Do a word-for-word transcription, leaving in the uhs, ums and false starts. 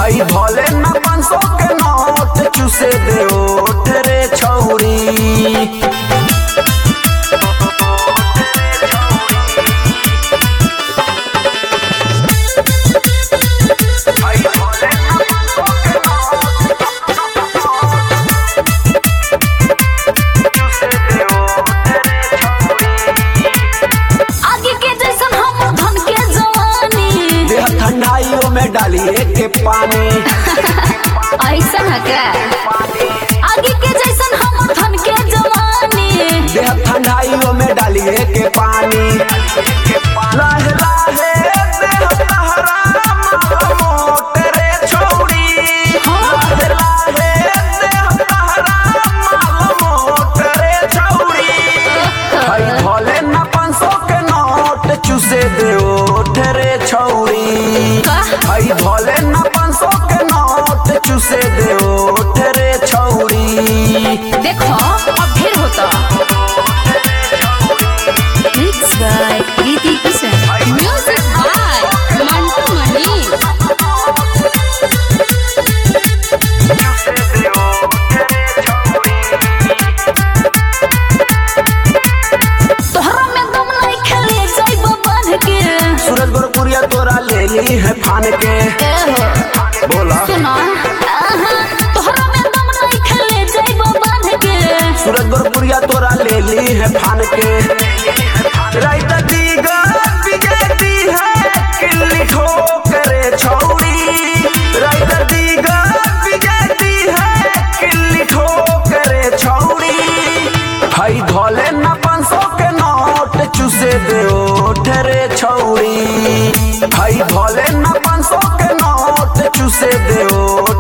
हई भले न पाँच सौ के नोट चूसे दे ओठ रे छौरी। ठंडाइयों में डालिए के पानी ऐसा है क्या? आगे के जैसन हम धन के जवानी देह ठंडाइयों में डालिए के पानी लाहे लाहे देह तहरा मोट रे छौरी। लाहे लाहे देह तहरा मोट रे छौरी। हई भले न पाँच सौ के नोट चूसे दे ओठ रे छौरी। हई भले न पाँच सौ के नोट चूसे दे ओठ रे छौरी। देखो अब फिर होता mix by Preeti Kishan, music by Mantu Mani. तोहरा में दम नहीं खेले जाइबो बांध के। सूरज गोरपुरिया तोरा ले ली है फान के। बोला सुनो तोहरा में दम नहीं खेले जाइबो बांध के। सूरज गोरपुरिया तोरा ले ली है फान के। राइत दीगा बिजती है किल्ली ठोकरे छौरी। राइत दीगा बिजती है किल्ली ठोकरे छौरी। हई भले न पाँच सौ के नोट चूसे दे ओठ रे छौरी। हई भले न पाँच सौ के नोट चूसे दे ओठ